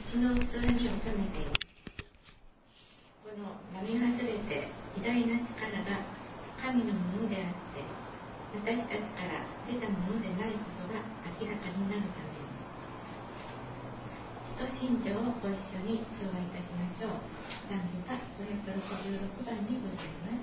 血の器に収めている。この並外れて偉大な力が神のものであって、私たちから出たものでないことが明らかになるために、使徒信条をご一緒に唱和いたしましょう。賛美歌566番にございます。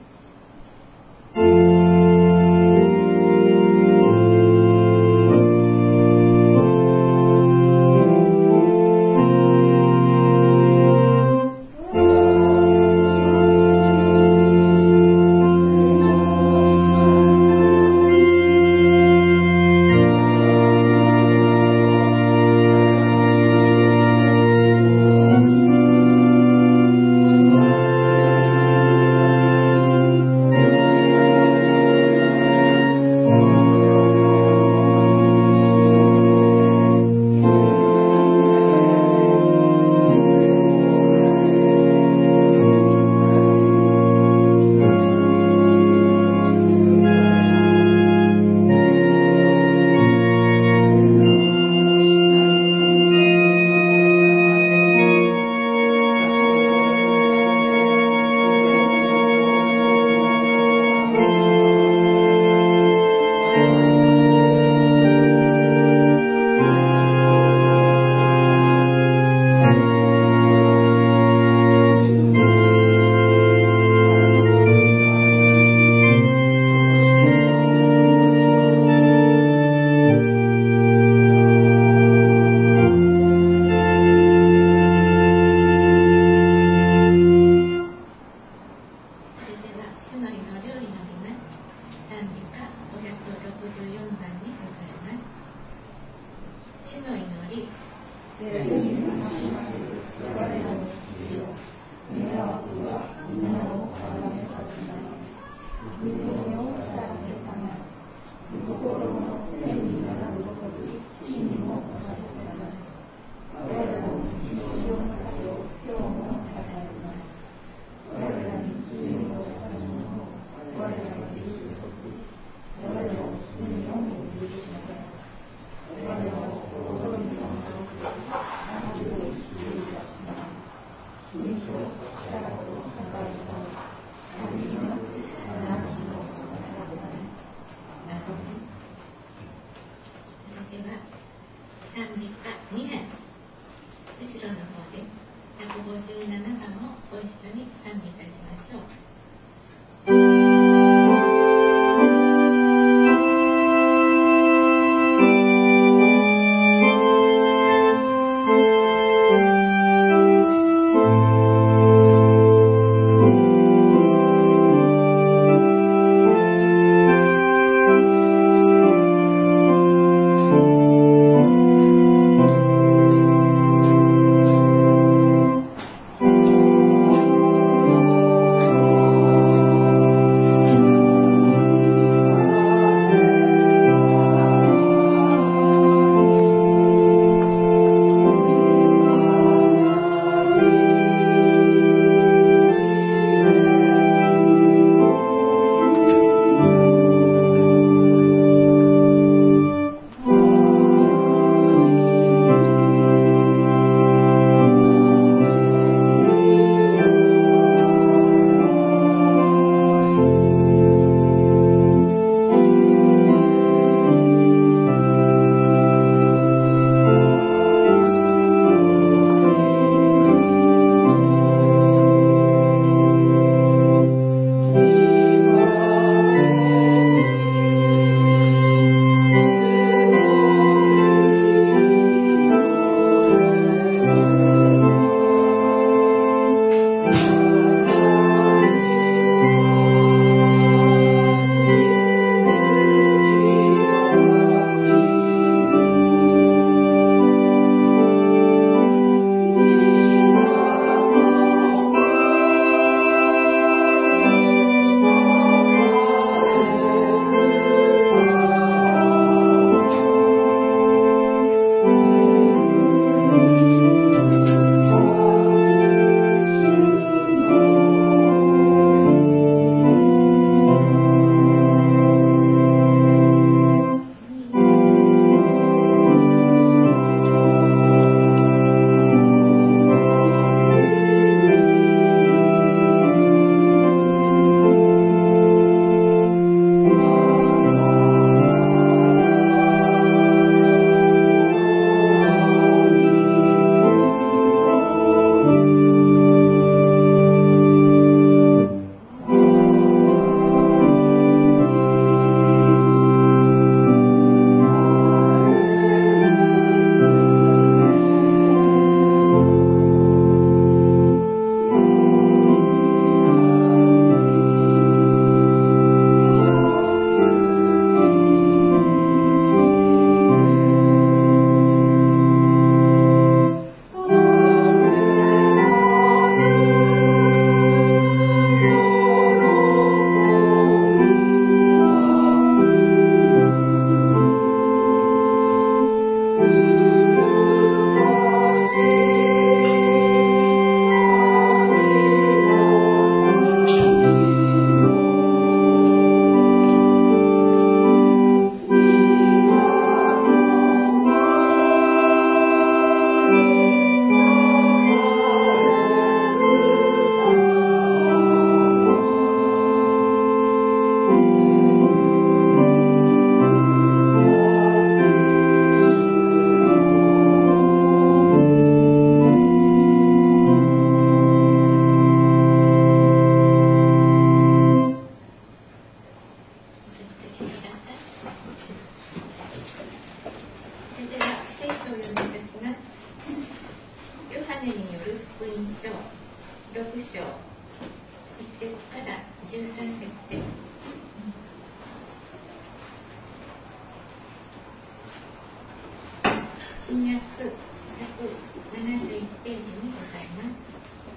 新約171ページにございます。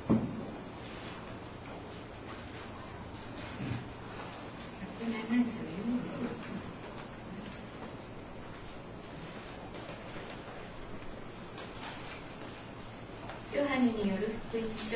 ヨハネによる福音書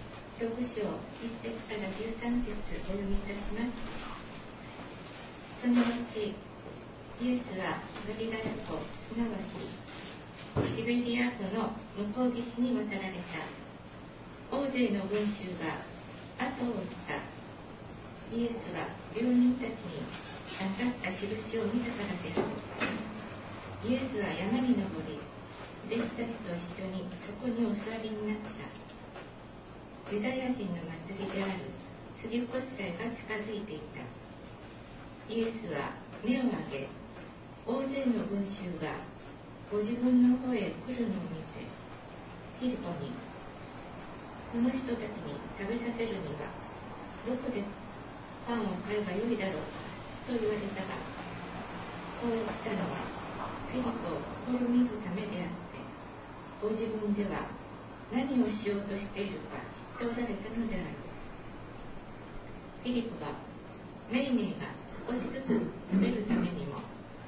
6章1節から13節お読みいたします。その後、イエスはガリラヤ湖、すなわちティベリア湖の向こう岸に渡られた。大勢の群衆が後を追った。イエスは病人たちになさった印を見たからである。イエスは山に登り、弟子たちと一緒にそこにお座りになった。ユダヤ人の祭りである杉越祭が近づいていた。イエスは目を上げ、大勢の群衆がご自分の方へ来るのを見て、フィリポに、この人たちに食べさせるにはどこでパンを買えばよいだろうかと言われたが、こう言ったのはフィリポを試みるためであって、ご自分では何をしようとしているか知っておられたのである。フィリポが、メイメイが少しずつ食べるためにも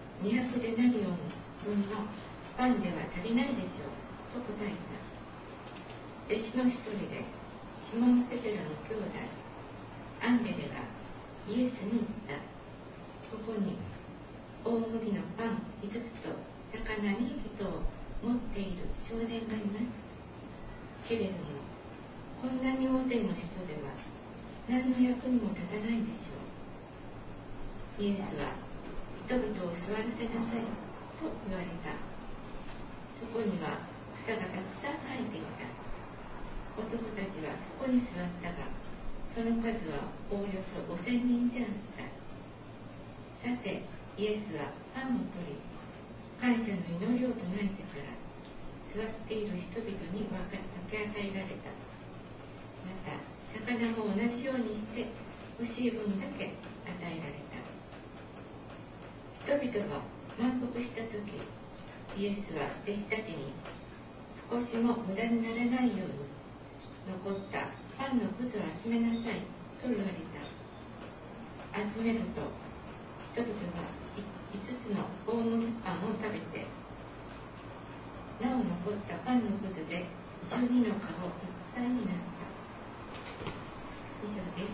200デナリオン分のパンでは足りないでしょうと答えた。弟子の一人でシモン・ペテロの兄弟アンデレがイエスに言った。ここに大麦のパン5つと魚2匹を持っている少年がいます。けれども、こんなに大勢の人では何の役にも立たないでしょう。イエスは人々を座らせなさいと言われた。そこには草がたくさん生えていた。男たちはそこに座ったが、その数はおおよそ5000人であった。さて、イエスはパンを取り、感謝の祈りを唱えてから座っている人々に分け与えられた。また魚も同じようにして欲しい分だけ与えられた。人々が満腹したとき、イエスは弟子たちに少しも無駄にならないように残ったパンのくずを集めなさいと言われた。集めると人々が5つの大麦パンを食べて、なお残ったパンのくずで12のカゴいっぱいになった。以上です。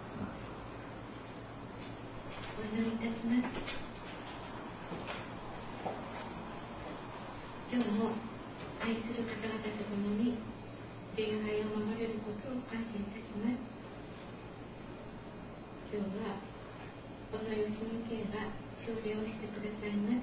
お祈りいたします。今日も愛する方々と共に礼拝を守れることを感謝いたします。今日はこの吉見家が奨励をしてくださいます。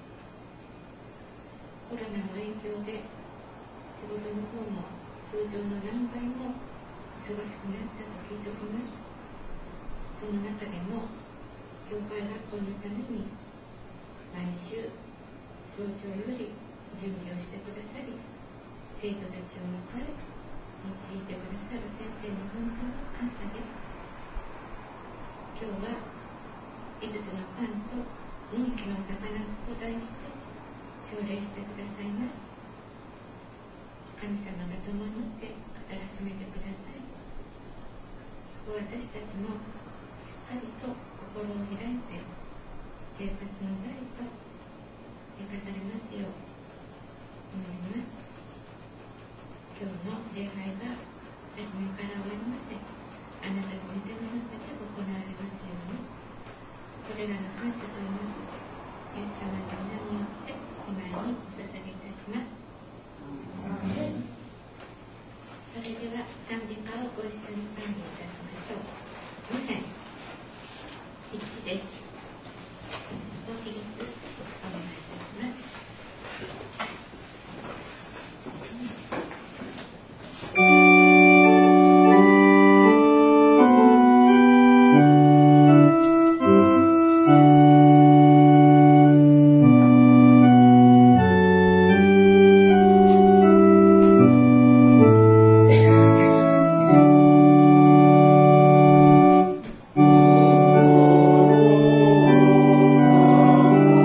コロナの影響で仕事の方も通常の何倍も忙しくなったと聞いております。その中でも教会学校のために毎週早朝より準備をしてくださり、生徒たちを迎え導いてくださる先生に本当に感謝です。今日は5つのパンと2匹の魚と題して奨励してくださいます。神様が共にいて語らしめてください。私たちもしっかりと心を開いて生活の台と生かされますよう祈ります。今日の礼拝が初めから終わりまであなたの御手の中で行われますように、これらの感謝と祈り、イエス様の皆によって御前にお捧げいたします。それでは賛美歌をご一緒に賛美いたしましょう。2編1です。ご起立お願いいたします。 Oh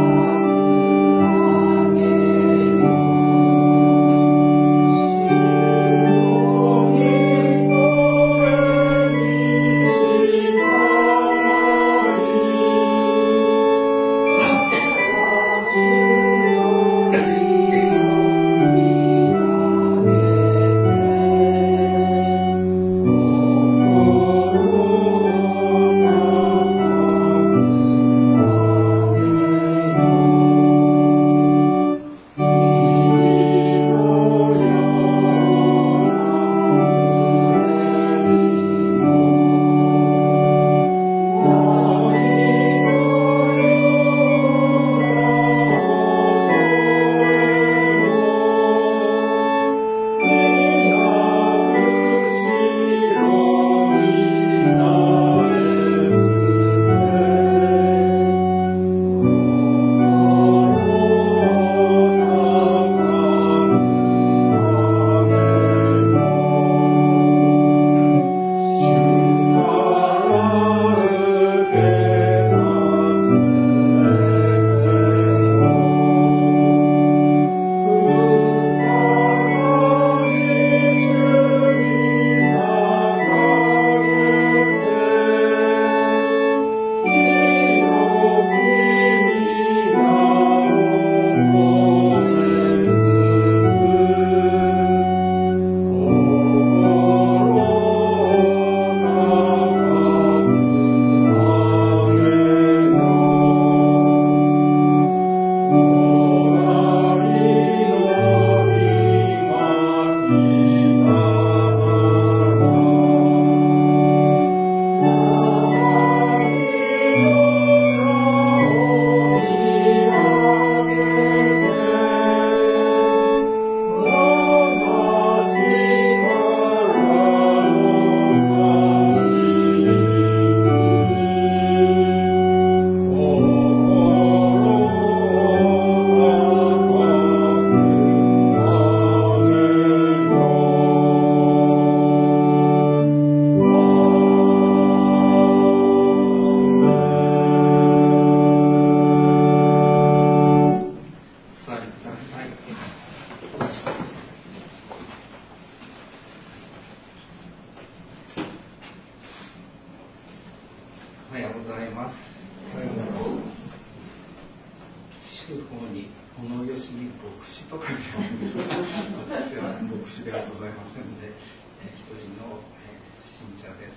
州法に小野義美牧師と書いてあるんですが、私は牧師ではございませんで、一人の信者です。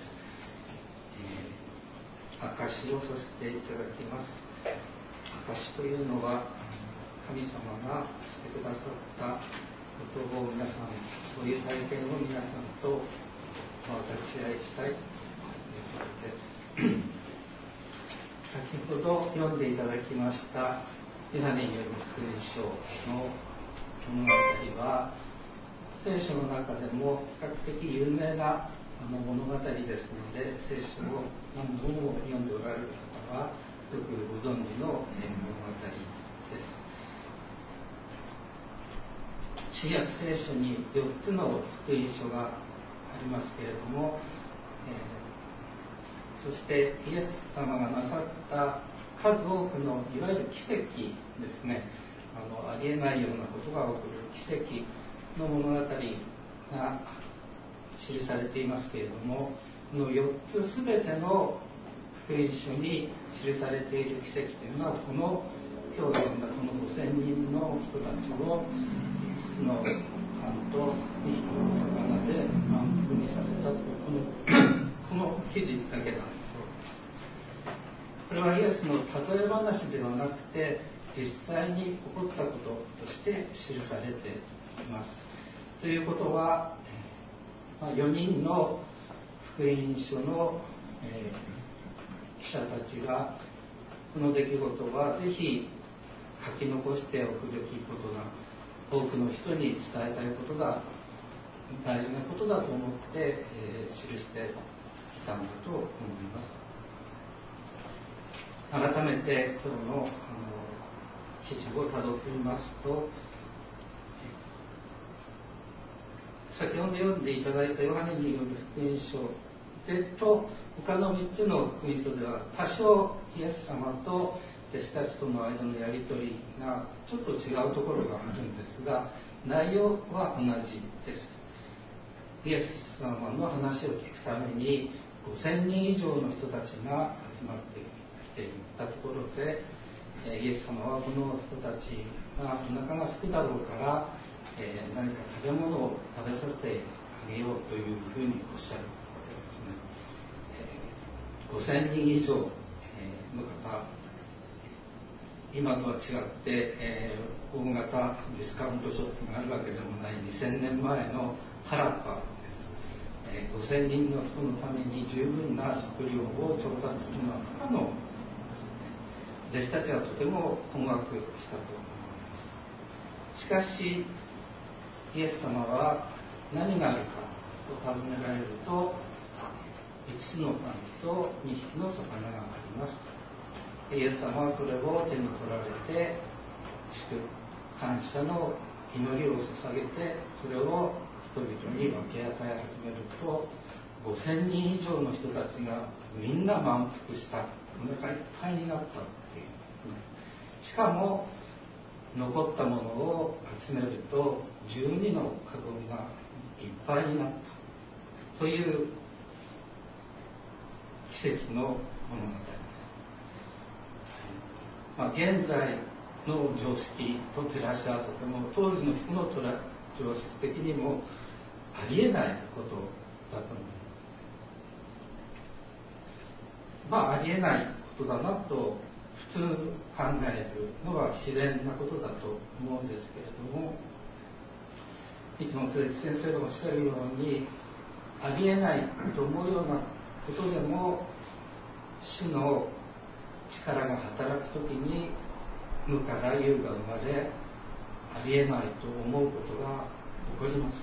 証しをさせていただきます。証しというのは、神様がしてくださったことを皆さん、そういう体験を皆さんと分かち合いしたいということです。先ほど読んでいただきましたヨハネによる福音書の物語は、聖書の中でも比較的有名な物語ですので、聖書を何度も読んでおられる方はよくご存知の物語です。新約聖書に4つの福音書がありますけれども、そしてイエス様がなさった数多くのいわゆる奇跡ですね、ありえないようなことが起こる奇跡の物語が記されていますけれども、この4つすべての福音書に記されている奇跡というのは、この今日読んだこの5000人の人たちを5つのパンと2匹の魚で満腹にさせたというこの記事だけなんです。これはイエスの例え話ではなくて、実際に起こったこととして記されています。ということは、4人の福音書の、記者たちが、この出来事はぜひ書き残しておくべきことだ、多くの人に伝えたいことだ、大事なことだと思って、記してきたんだと思います。改めて今日の記事をたどってみますと、先ほど読んでいただいたヨハネによる福音書でと他の3つの福音書では多少イエス様と弟子たちとの間のやり取りがちょっと違うところがあるんですが、内容は同じです。イエス様の話を聞くために5000人以上の人たちが集まってきていったところで、イエス様はこの人たちがお腹が空くだろうから、何か食べ物を食べさせてあげようというふうにおっしゃるわけですね。5000人以上の方、今とは違って、大型ディスカウントショップがあるわけでもない2000年前の原っぱです。5000人の人のために十分な食料を調達するのは不可能ですね。弟子たちはとても困惑したと思います。しかしイエス様は何があるかと尋ねられると、5つのパンと2匹の魚があります。イエス様はそれを手に取られて感謝の祈りを捧げて、それを人々に分け与え始めると、5000人以上の人たちがみんな満腹した、お腹いっぱいになったっていうんですね。しかも残ったものを集めると12のカゴがいっぱいになったという奇跡の物語。現在の常識と照らし合わせても、当時の人の常識的にもありえないことだと思います。ありえないことだなと普通考えるのは自然なことだと思うんですけれども、いつも鈴木先生がおっしゃるように、ありえないと思うようなことでも主の力が働くときに無から有が生まれ、ありえないと思うことが起こります。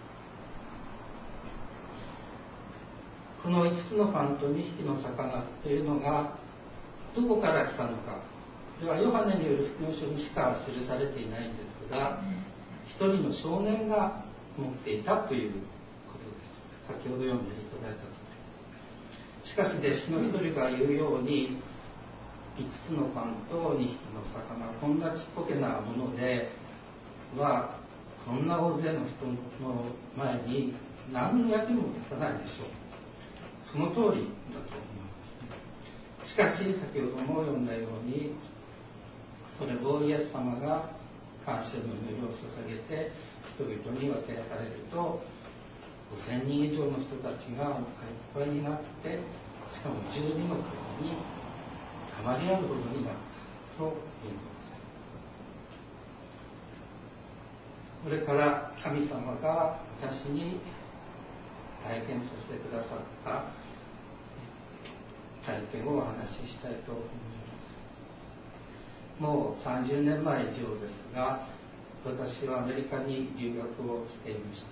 この5つのパンと2匹の魚というのがどこから来たのか、これはヨハネによる福音書にしか記されていないんですが、一人の少年が持っていたということです。先ほど読んでいただいたとおり。しかし弟子の一人が言うように、5つのパンと2匹の魚、こんなちっぽけなものでは、こんな大勢の人の前に何の役にも立たないでしょう。その通りだと思いますね。 しかし先ほども読んだように、それをイエス様が感謝の祈りを捧げて人々に分け与えると、5000人以上の人たちがお腹いっぱいになって、しかも12の国にたまりあるほどになったということです。これから神様が私に体験させてくださった体験をお話ししたいと思います。もう30年前以上ですが、私はアメリカに留学をしていました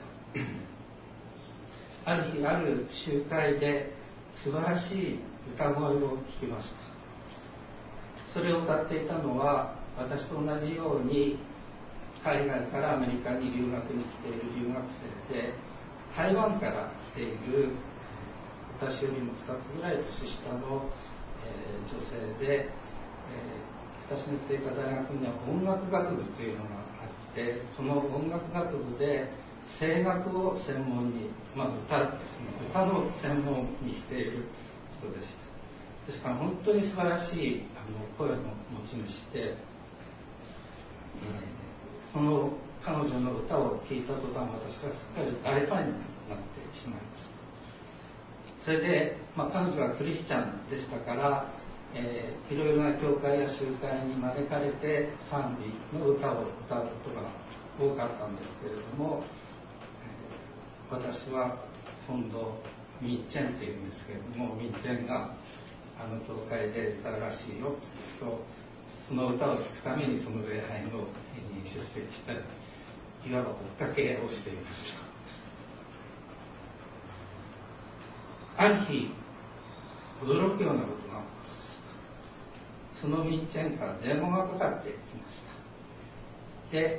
。ある日、ある集会で素晴らしい歌声を聞きました。それを歌っていたのは、私と同じように海外からアメリカに留学に来ている留学生で、台湾から来ている私よりも2つぐらい年下の、女性で、私の来ていた大学には音楽学部というのがあって、その音楽学部で声楽を専門に、歌ですね、歌の専門にしている人でした。ですから本当に素晴らしい声の持ち主で、その彼女の歌を聴いた途端、私はすっかり大ファンになってしまいました。それで、彼女はクリスチャンでしたから、いろいろな教会や集会に招かれて賛美の歌を歌うことが多かったんですけれども、私は今度ミッチェンっていうんですけれども、ミッチェンが教会で歌うらしいよと、その歌を聴くためにその礼拝のに出席したり、いわば追っかけをしていました。ある日、驚くようなことが起こりました。そのミッチェンから電話がかかってきました。で、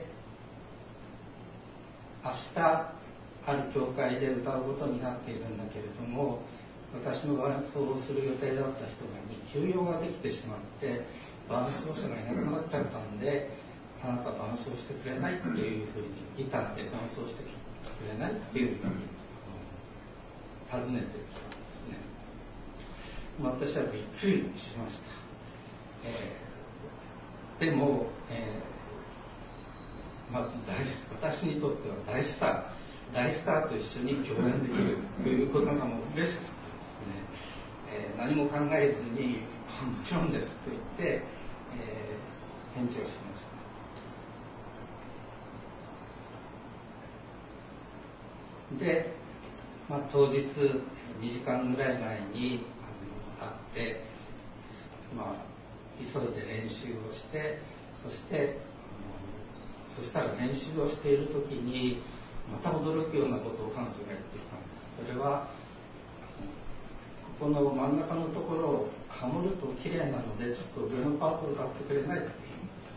明日ある教会で歌うことになっているんだけれども、私の伴奏をする予定だった人に休養ができてしまって、伴奏者がいなくなっちゃったんで、あなた伴奏してくれないというふうに、ギターで伴奏してくれないっていうふうに尋ねてきたんですね。私はびっくりしました。でも、私にとっては大スターと一緒に共演できるということがもう嬉しくてですね、何も考えずに、もちろんですと言って、返事をしました。で、当日2時間ぐらい前に会って、急いで練習をして、そしたら練習をしている時にまた驚くようなことを彼女が言ってきたんです。それはここの真ん中のところをハモると綺麗なので、ちょっと上のパートを歌ってくれないっていうんです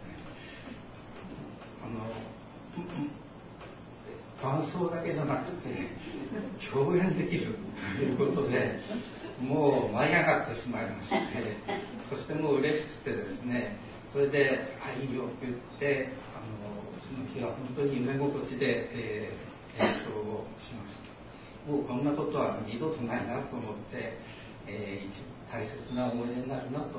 ね。伴奏だけじゃなくて共演できるということで、もう舞い上がってしまいまして、そしてもう嬉しくてですね、それで「いいよ」って言って、その日は本当に夢心地で、演奏をしました。もうこんなことは二度とないなと思って、大切な思い出になるなと思って、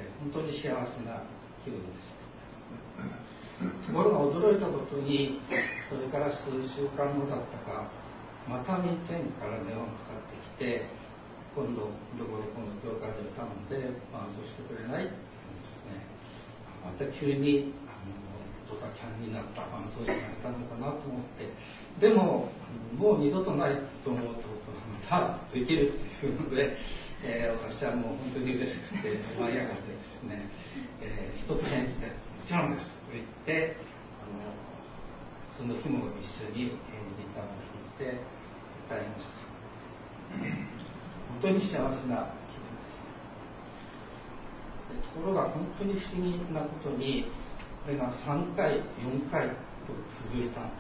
本当に幸せな気分でした。ところが驚いたことに、それから数週間後だったか、またミッチェンから電話がかかってきて、今度どこの教会で歌うので伴奏してくれないって言うんですね。また急にドタキャンになった伴奏者がいたのかなと思って、でももう二度とないと思うとまたできるっていうので、私はもう本当に嬉しくて舞い上がってですね、一つ返事で「もちろんです」と言って、その日も一緒にギターを弾いて歌いました。本当に幸せな気分でした。ところが本当に不思議なことに、これが3回、4回と続いたんです。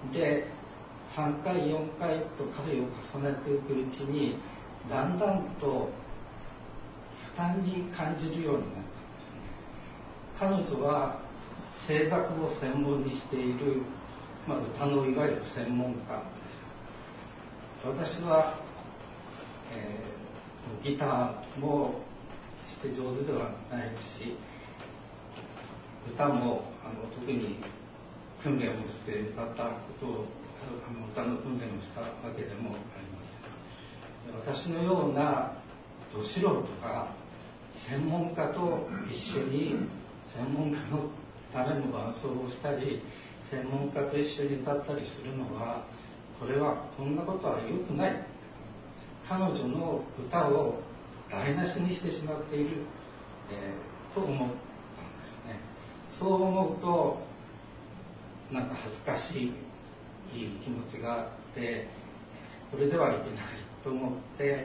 で、3回、4回と回を重ねていくうちに、だんだんと負担に感じるようになったんですね。彼女は声楽を専門にしている、歌のいわゆる専門家です。私は、 ギターも決して上手ではないし、歌も特に訓練をして歌ったことを歌の訓練をしたわけでもありません。私のようなど素人が専門家と一緒に専門家のための伴奏をしたり、専門家と一緒に歌ったりするのは、これはこんなことは良くない、彼女の歌を台無しにしてしまっている、と思ったんですね。そう思うとなんか恥ずかしい気持ちがあって、これではいけないと思って、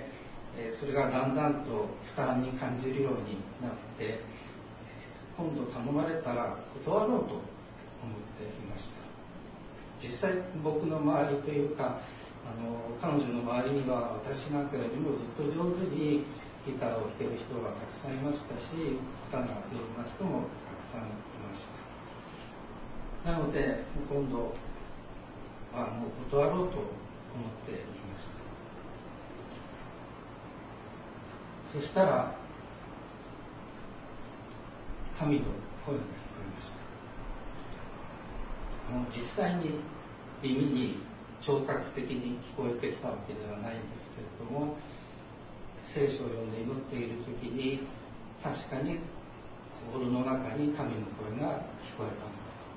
それがだんだんと負担に感じるようになって、今度頼まれたら断ろうと思っていました。実際僕の周りというか、彼女の周りには私なんかよりもずっと上手にギターを弾ける人がたくさんいましたし、歌が上手な人もたくさんいました。なので今度はもう断ろうと思っていました。そしたら神の声が聞こえました。実際に耳に聴覚的に聞こえてきたわけではないんですけれども、聖書を読んで祈っている時に確かに心の中に神の声が聞こえたの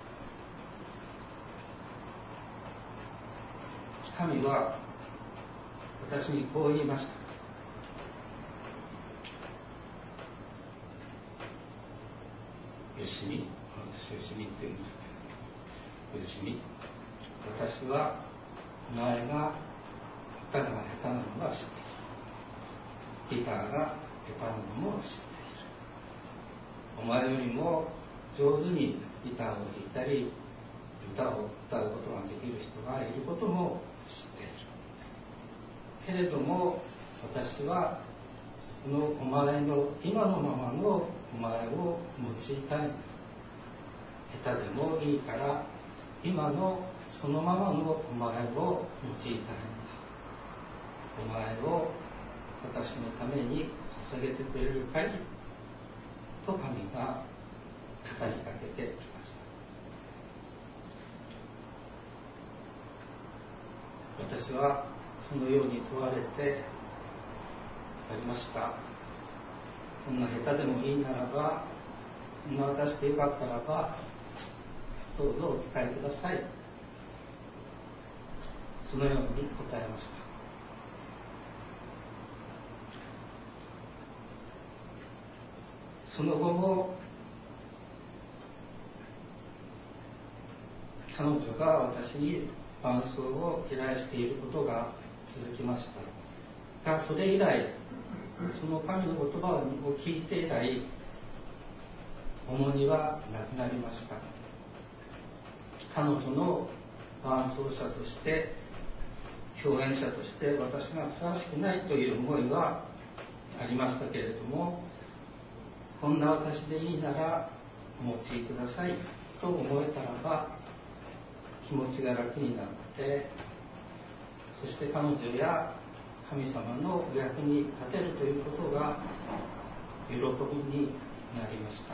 です。神は私にこう言いました。よしみ、私よしみって言うんですけど、よしみ、私はお前が歌が下手なのは知っている。ギターが下手なのも知っている。お前よりも上手にギターを弾いたり歌を歌うことができる人がいることも知っている。けれども私はそのお前の今のままのお前を用いたい。下手でもいいから今のそのままのお前を用いたいんだ。お前を私のために捧げてくれるかいと神が語りかけてきました。私はそのように問われて、ありました。こんな下手でもいいならば、こんな私でよかったらば、どうぞお使いください。そのように答えました。その後も彼女が私に伴奏を依頼していることが続きました。が、それ以来、その神の言葉を聞いて以来、重荷はなくなりました。彼女の伴奏者として、共演者として私がふさわしくないという思いはありましたけれども、こんな私でいいならお持ちくださいと思えたらば気持ちが楽になって、そして彼女や神様のお役に立てるということが喜びになりました。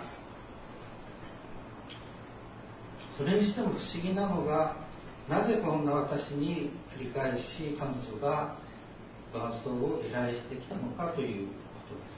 それにしても不思議なのが、なぜこんな私に繰り返し彼女が伴奏を依頼してきたのかということです。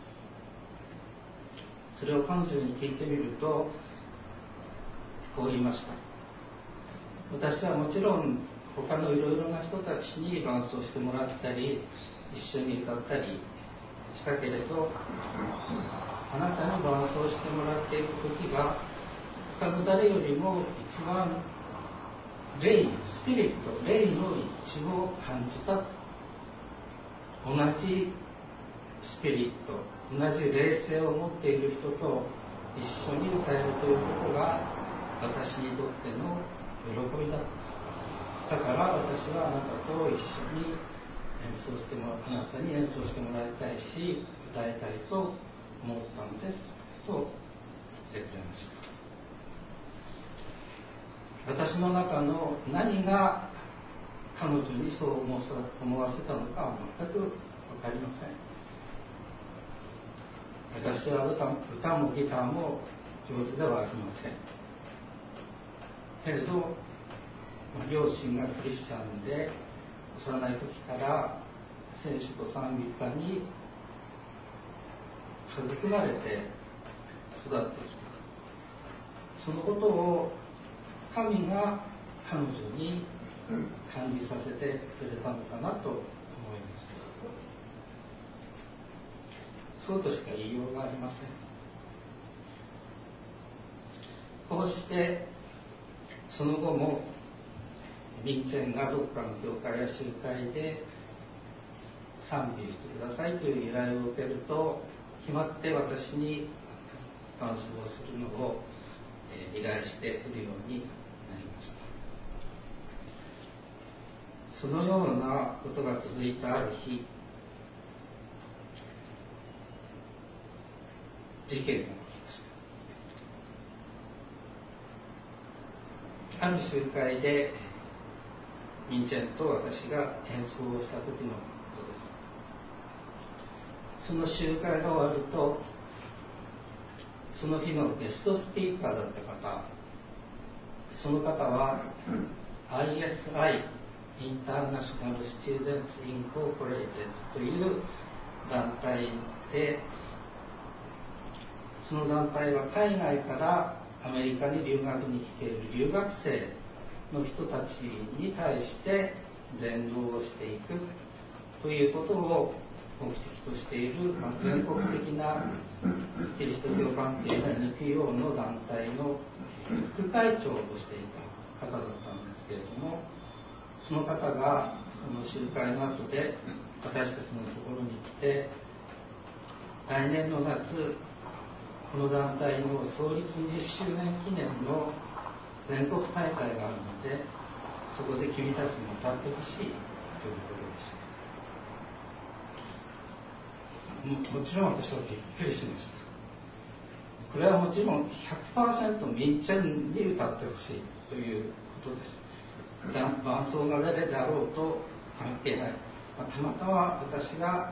それを彼女に聞いてみるとこう言いました。私はもちろん他のいろいろな人たちに伴奏してもらったり一緒に歌ったりしたけれど、あなたに伴奏してもらっている時が他の誰よりも一番霊、スピリット、霊の一致を感じた。同じスピリット、同じ霊性を持っている人と一緒に歌えるということが私にとっての喜びだ。だから私はあなたと一緒にあなたに演奏してもらいたいし歌いたいと思ったんですと言ってくれました。私の中の何が彼女にそう思わせたのかは全く分かりません。 私は歌もギターも上手ではありません。けれど、両親がクリスチャンで、幼い時から聖書と賛美歌に育まれて育ってきた。そのことを神が彼女に感じさせてくれたのかなと思います。そうとしか言いようがありません。こうしてその後もミンチェンがどこかの教会や集会で賛美してくださいという依頼を受けると、決まって私に伴奏をするのを依頼してくるようになりました。そのようなことが続いたある日、事件が起きました。ある集会でミンチェンと私が演奏をした時のことです。その集会が終わると、その日のゲストスピーカーだった方、その方は ISI インターナショナルスチューデンツインコーポレーテッドという団体で、その団体は海外からアメリカに留学に来ている留学生の人たちに対して伝道をしていくということを目的としている、全国的なキリスト教関係の NPO の団体の副会長としていた方だったんですけれども、その方がその集会の後で私たちのところに来て、来年の夏この団体の創立20周年記念の全国大会があるので、そこで君たちに歌ってほしいということでした。もちろん私はびっくりしました。これはもちろん 100% ミンチェンに歌ってほしいということです。伴奏が誰であろうと関係ない。たまたま私が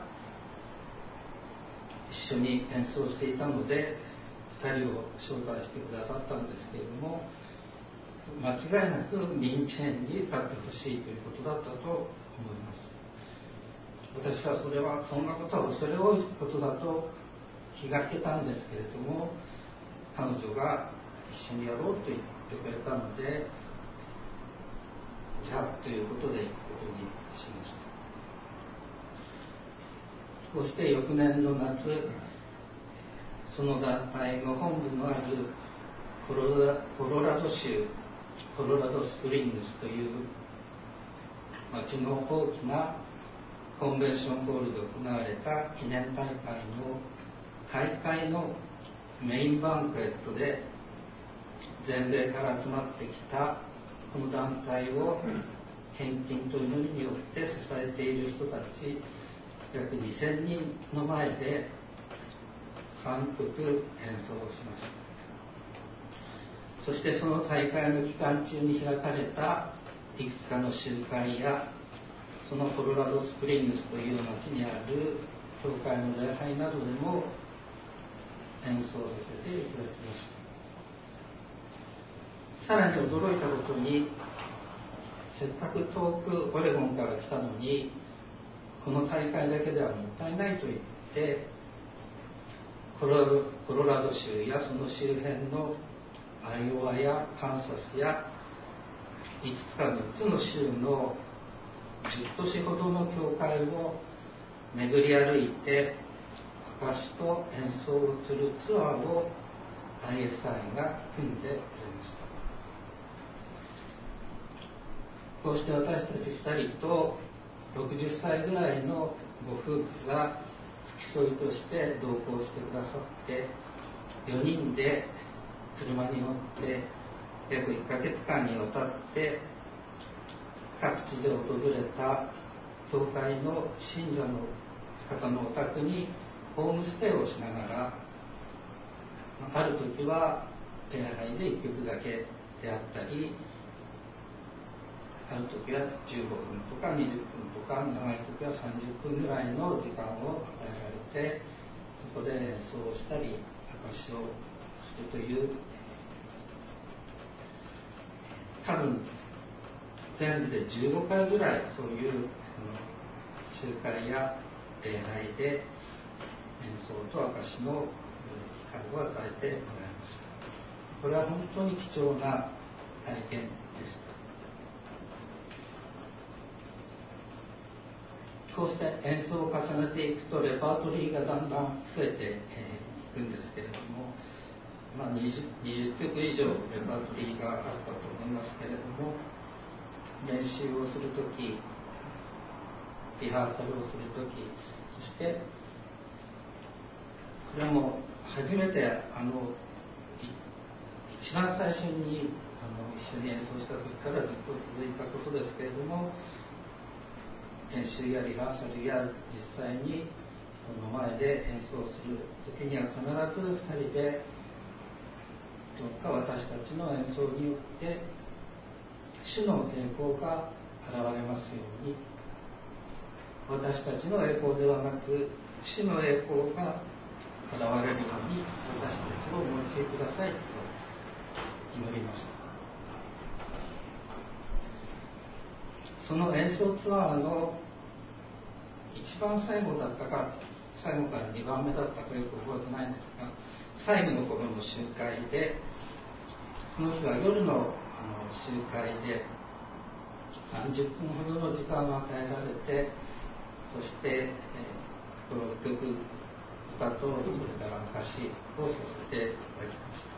一緒に演奏していたので2人を招待してくださったんですけれども、間違いなくミンチェンに歌ってほしいということだったと思います。私はそんなことは恐れ多いことだと気が引けたんですけれども、彼女が一緒にやろうと言ってくれたので、じゃあということで行くことにしました。そして翌年の夏、その団体の本部のあるコロラド州コロラドスプリングスという町の大きなコンベンションホールで行われた記念大会のメインバンクエットで、全米から集まってきたこの団体を献金と祈りによって支えている人たち約2000人の前で3曲演奏をしました。そしてその大会の期間中に開かれたいくつかの集会や、そのコロラドスプリングスという町にある教会の礼拝などでも演奏させていただきました。さらに驚いたことに、せっかく遠くオレゴンから来たのに、この大会だけではもったいないと言って、コロラド州やその周辺のアイオワやカンサスや5つか6つの州の10都市ほどの教会を巡り歩いて、証しと演奏をするツアーを ISI が組んでくれました。こうして私たち2人と60歳ぐらいのご夫婦が付き添いとして同行してくださって、4人で車に乗って約1ヶ月間にわたって各地で訪れた教会の信者の方のお宅にホームステイをしながら、ある時は礼拝で1曲だけであったり、ある時は15分とか20分とか、長い時は30分ぐらいの時間を与えられて、 そこで演奏をしたり証しをするという、多分全部で15回ぐらいそういう集会や礼拝で演奏と証しの機会を与えてもらいました。これは本当に貴重な体験でした。こうして演奏を重ねていくとレパートリーがだんだん増えていくんですけれども、20曲以上レパートリーがあったと思いますけれども、練習をするとき、リハーサルをするとき、そしてこれも初めて一番最初に一緒に演奏した時からずっと続いたことですけれども、練習やリハーサルや実際にこの前で演奏する時には必ず2人でどうか私たちの演奏によって主の栄光が現れますように、私たちの栄光ではなく主の栄光が現れるように私たちをお用いくださいと祈りました。その演奏ツアーの一番最後だったか、最後から2番目だったかよく覚えてないんですが、最後の頃の集会で、その日は夜の集会で30分ほどの時間を与えられて、そして、6曲歌とそれから証をさせていただきました。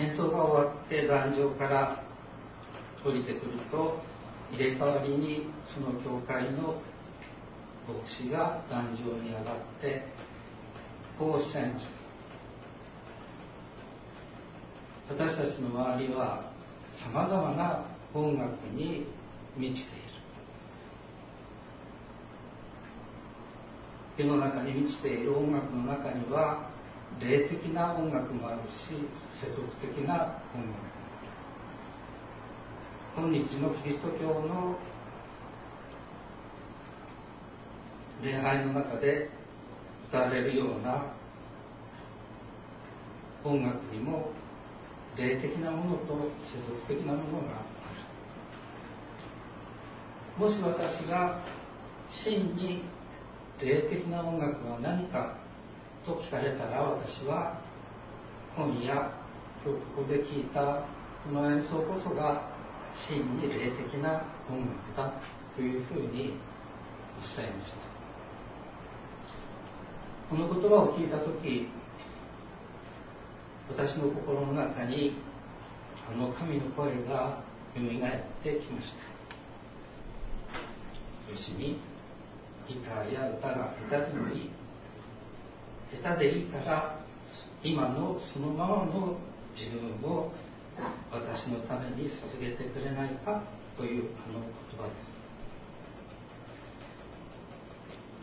演奏が終わって壇上から降りてくると、入れ替わりにその教会の牧師が壇上に上がってこうおっしゃいました。私たちの周りはさまざまな音楽に満ちている。世の中に満ちている音楽の中には霊的な音楽もあるし、世俗的な音楽もある。今日のキリスト教の礼拝の中で歌われるような音楽にも霊的なものと世俗的なものがある。もし私が真に霊的な音楽は何かと聞かれたら、私は今夜今日ここで聴いたこの演奏こそが真に霊的な音楽だというふうにおっしゃいました。この言葉を聞いたとき、私の心の中に神の声がよみがえってきました。よしにギターや歌が下手でもいい、下手でいいから今のそのままの自分を私のために捧げてくれないかという言葉です。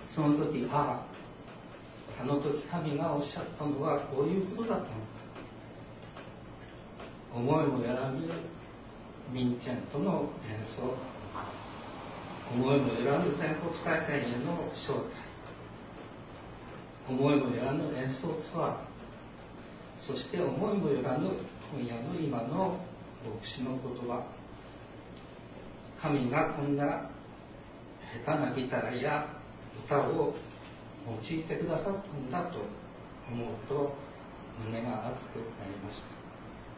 その時、あの時神がおっしゃったのはこういうことだったのか。思いもやらぬ民権との演奏、思いもよらぬ全国大会への招待、思いもよらぬ演奏ツアー、そして思いもよらぬ今夜の今の牧師の言葉、神がこんな下手なギターや歌を用いてくださったんだと思うと胸が熱くなりました。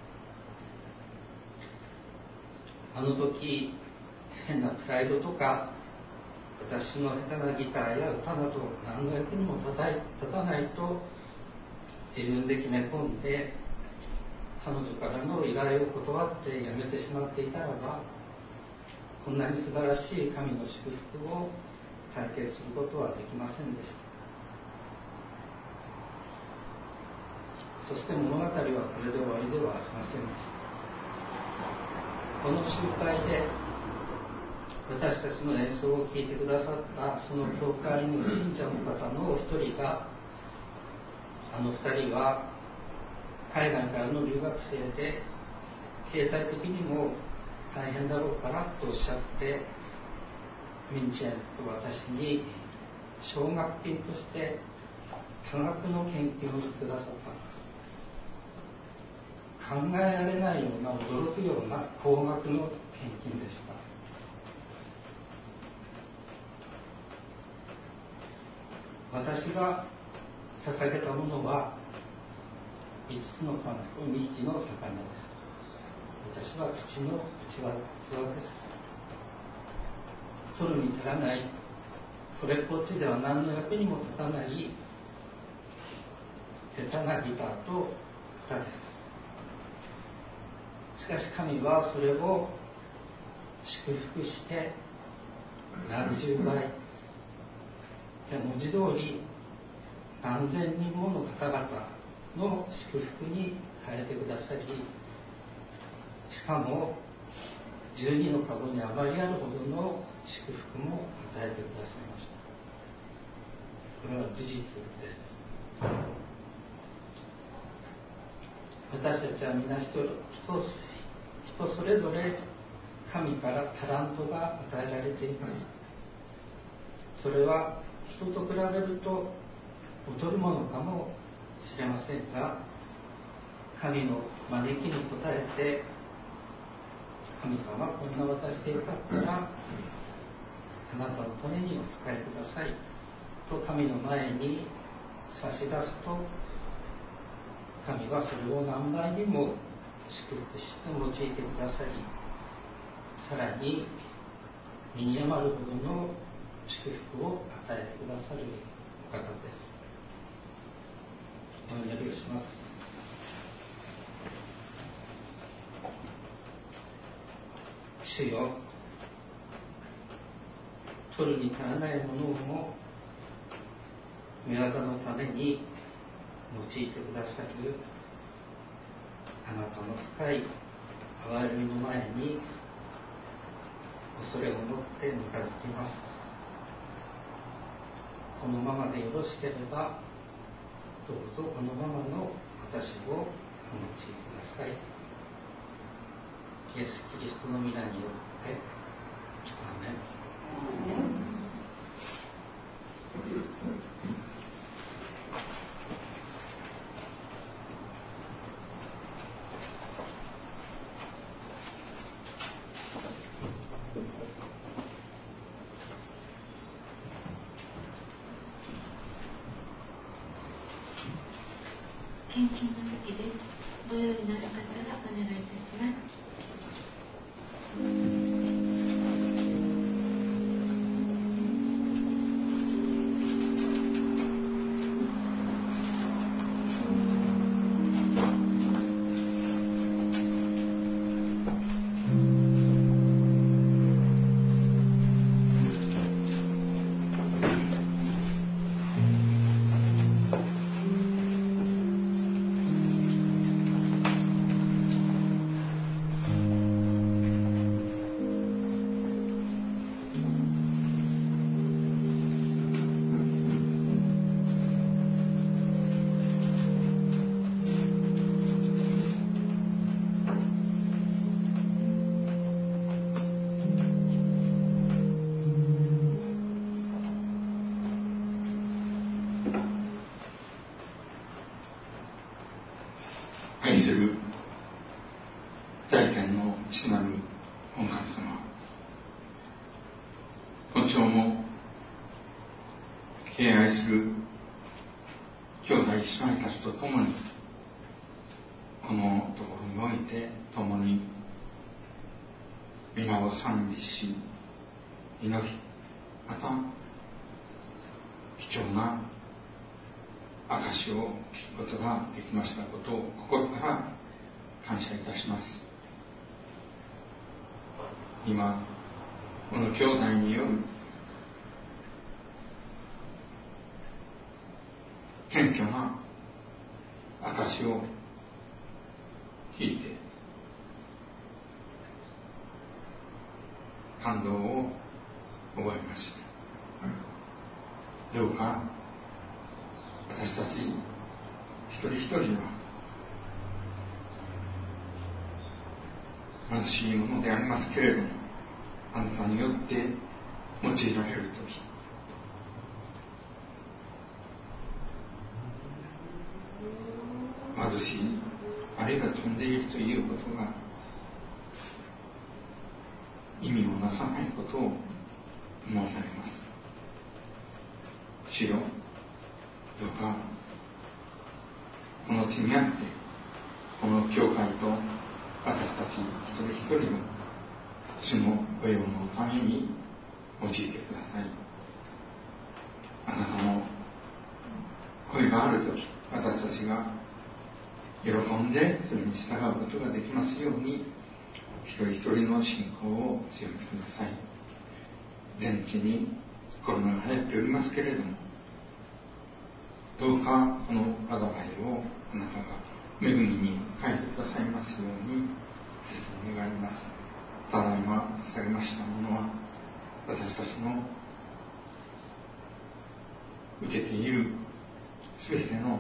あの時変なプライドとか私の下手なギターや歌など何の役にも立たないと自分で決め込んで彼女からの依頼を断ってやめてしまっていたらば、こんなに素晴らしい神の祝福を体験することはできませんでした。そして物語はこれで終わりではありませんでした。この集会で私たちの演奏を聴いてくださったその教会の信者の方のお一人が、二人は海外からの留学生で経済的にも大変だろうからとおっしゃって、ミンチェンと私に奨学金として多額の献金をしてくださった。考えられないような驚くような高額の献金でした。私が捧げたものは5つのパンと2匹の魚です。私は土の器です。取るに足らない、これっぽっちでは何の役にも立たない下手なギターと歌です。しかし神はそれを祝福して何十倍で文字通り何千人もの方々の祝福に変えてくださり、しかも12の籠にあまりあるほどの祝福も与えてくださいました。これは事実です。私たちは皆人それぞれ神からタラントが与えられています。それは人と比べると劣るものかもしれませんが、神の招きに応えて、神様こんな私でよかったらあなたのためにお使いくださいと神の前に差し出すと、神はそれを何倍にも祝福して用いてくださり、さらに身に余るほどの祝福を与えてくださるお方です。お祈りをします。主よ、取るに足らないものをも御業のために用いてくださるあなたの深い憐れみの前に恐れを持ってぬかずきます。このままでよろしければどうぞこのままの私をお持ちください。イエス・キリストの皆によってアーメン。 献金の時です。ご用意のある方がお願いいたします。 愛する大天の父なる御神様、今朝も敬愛する兄弟姉妹たちと共にこのところにおいて共に皆を賛美し祈り、また貴重な証を聞くことができましたことを心から感謝いたします。今この兄弟による謙虚な証を聞いて感動を覚えました。どうか私たち一人一人は貧しいものでありますけれども、あなたによって用いられるとき、 貧しい、あるいは飛んでいるということが意味をなさないことを思わされます。主よ、どうかこの地にあって、この教会と私たち一人一人を主の御用のために用いてください。あなたの声があるとき、私たちが喜んでそれに従うことができますように、一人一人の信仰を強めてください。全地にコロナが流行っておりますけれども、どうかこの災いをあなたが恵みに変えてくださいますように切に願います。ただいま捧げましたものは、私たちの受けているすべての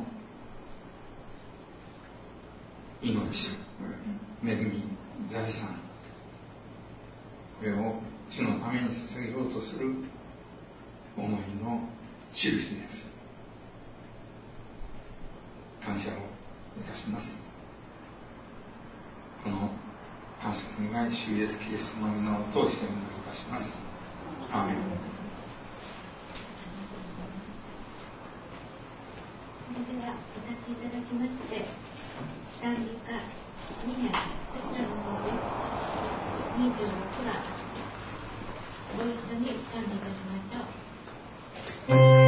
命、恵み、財産、これを主のために捧げようとする思いの印です。感謝をいたします。この感謝の願い、主イエスキリストの皆を通してお願いいたします。アーメン。 それではお立ちいただきまして、賛美歌2名、こちらの方で26番ご一緒に賛美いたしましょう。